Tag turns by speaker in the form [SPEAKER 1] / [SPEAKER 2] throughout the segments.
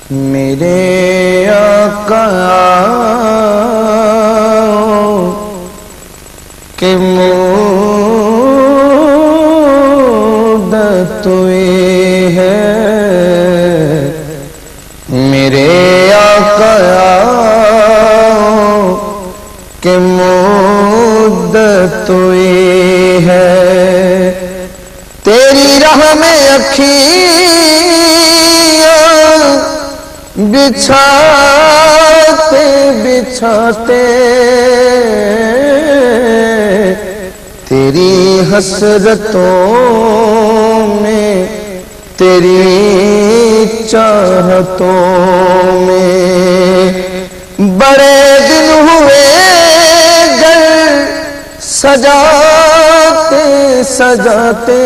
[SPEAKER 1] میرے آقا کہ مدت ہوئی ہے، میرے آقا کہ مدت ہوئی ہے، تیری راہ میں اکھیاں بچھاتے بچھاتے تیری حسرتوں میں، تیری چاہتوں میں بڑے دن ہوئے گھر سجاتے سجاتے،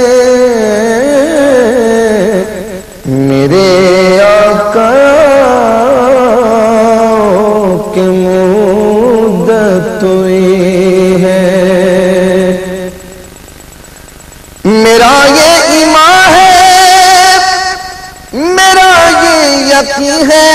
[SPEAKER 1] میرے آقا کی مدت ہوئی ہے، میرا یہ ایمان ہے، میرا یہ یقین ہے،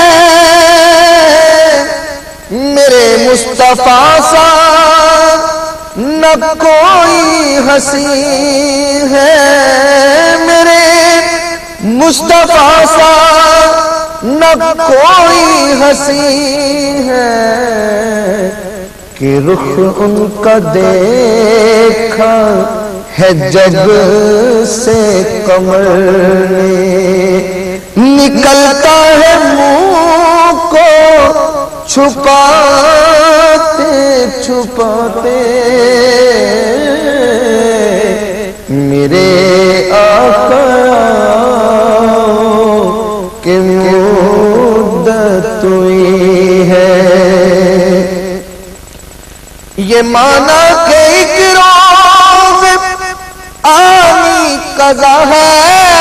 [SPEAKER 1] میرے مصطفیٰ سا نہ کوئی ہنسی ہے، میرے مصطفیٰ سا نہ کوئی ہنسی ہے، کہ رخ ان کا دیکھا ہے جگ سے قمر نے، نکلتا ہے منہ کو چھپاتے چھپاتے، میرے آقا کی مدت ہوئی ہے، یہ مانا کہ اکرام آنی قضا ہے،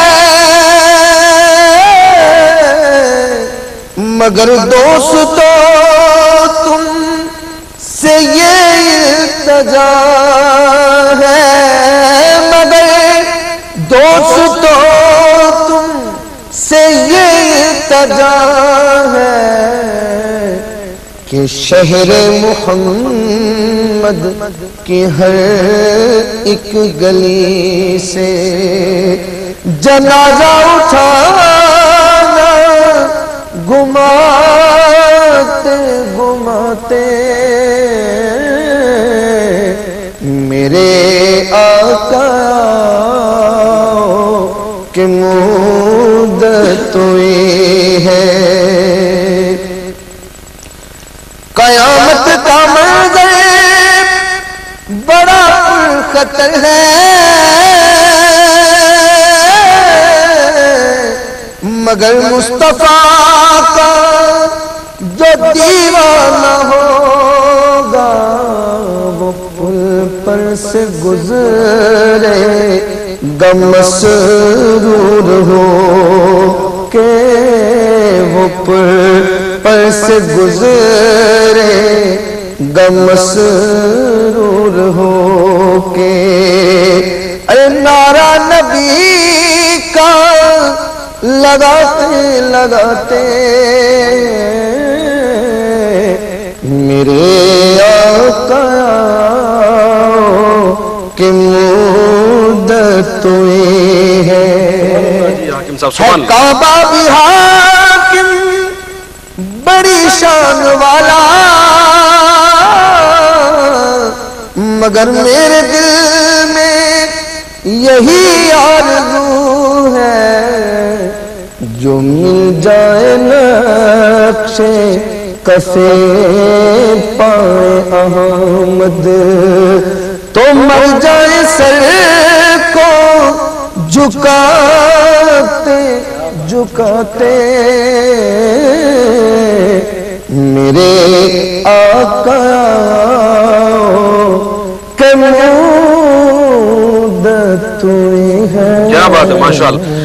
[SPEAKER 1] مگر دوستو تم سے یہ التجا ہے، مگر دوستو تم سے یہ التجا ہے، کہ شہر محمد کی ہر ایک گلی سے جنازہ اٹھانا گماتے گماتے، میرے آقا کی مدت ہوئی ہے، قیامت کا منظر بڑا خطر ہے، مگر مصطفیٰ کا جو دیوانہ ہوگا وہ پل پر سے گزرے گا مسرور ہو کے، وہ پل پر سے گزرے گا مسرور ہو کے، اے نعرہ نبی کا لگاتے لگاتے، میرے آقا کی مدت ہوئی ہے، کعبہ بھی حاکم بڑی شان والا، مگر میرے دل میں یہی آرزو ہے، جو مل جائے نقش کفے پائے احمد، تو مر جائے سر کو جھکاتے جھکاتے، میرے آقا کی مدت ہوئی ہے،
[SPEAKER 2] کیا بات ہے، ماشاءاللہ۔